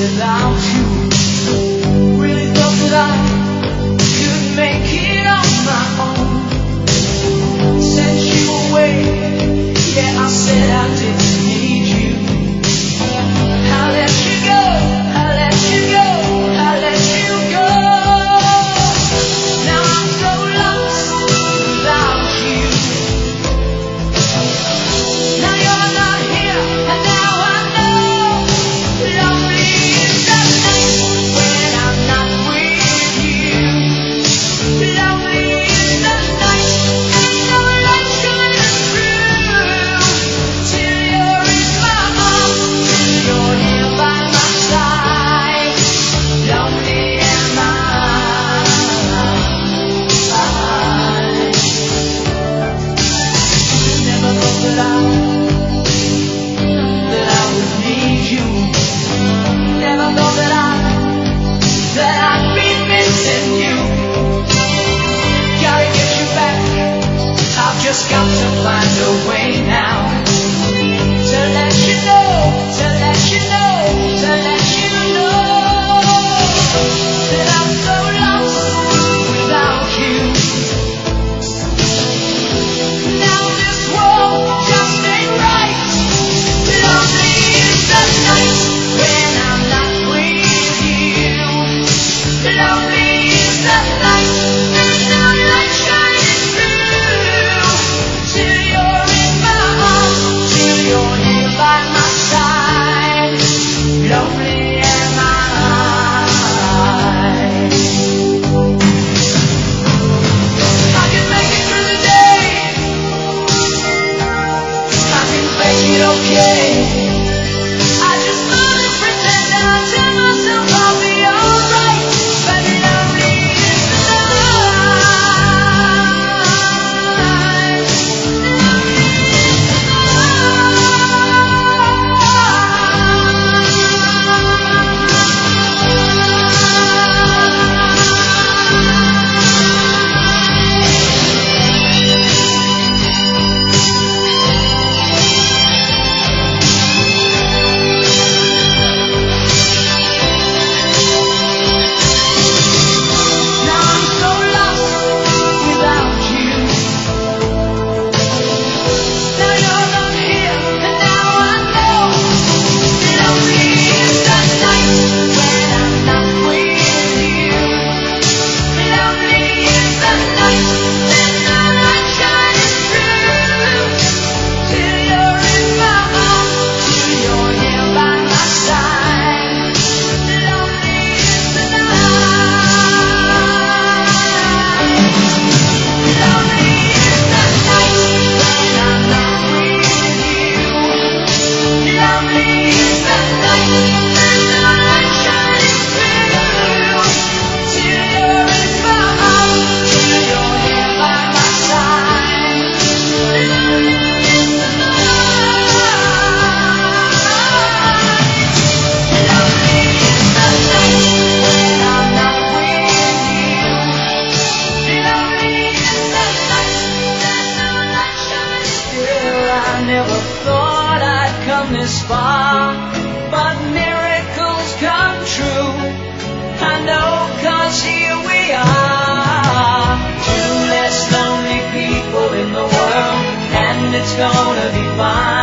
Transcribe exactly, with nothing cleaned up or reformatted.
without you. Really thought that I could make it on my own. Sent you away, yeah, I said I didn't need you. I let you go, I let you go, I let you go. Now I'm so lost without you. Now you're not here, and now I know. Lonely is the night when I'm not with you. Lonely is the night, and no light shining through. Till you're in my arms, till you're here by my side. Lonely am I. Never thought that I, that I would need you. Never thought that I, that I'd be missing you. Gotta get you back. I've just got to find a way now. To let you know, to let you know, to let you know that I'm so lost without you. Now this world just ain't right. Lonely is the night when I'm not with you. Lonely is the night, and no light shining through. Till you're in my arms, till you're here by my side. Lonely am I. I can make it through the day. I can fake it okay. I just wanna pretend and I tell myself I'll be alright. But lonely is the night. Lonely is the Now I'm so lost without you. Now you're not here, and now I know. Lonely is the night when I'm not with you. Lonely is the night, and no light shining through. Till you're in my arms, till you're here by my side. Lonely is the night. Lonely is the night when I'm not with you. Lonely is the night, and no light shining through. Till you're in my arms, till you're here by my side. Lonely is the night. Lonely is the night when I'm not with you. Lonely is the night, and no light shining through. I never thought I'd come this far, but miracles come true. I know 'cause here we are, two less lonely people in the world, and it's gonna be fine.